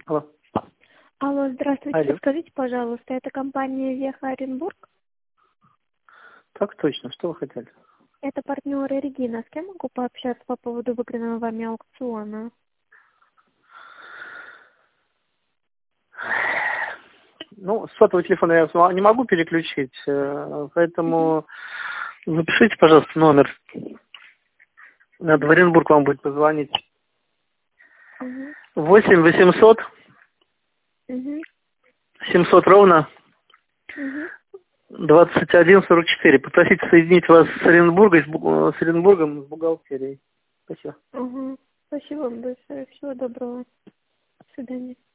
Алло. Алло, здравствуйте. Алло. Скажите, пожалуйста, это компания Веха Оренбург? Так точно. Что вы хотели? Это партнеры Регина. С кем могу пообщаться по поводу выигранного вами аукциона? Ну, с сотового телефона я вас не могу переключить, поэтому запишите, пожалуйста, номер. Надо в Оренбург вам будет позвонить. 8 800 700 ровно 21 44. Попросите соединить вас с Оренбургом, с бухгалтерией. Спасибо. Спасибо вам большое. Всего доброго. До свидания.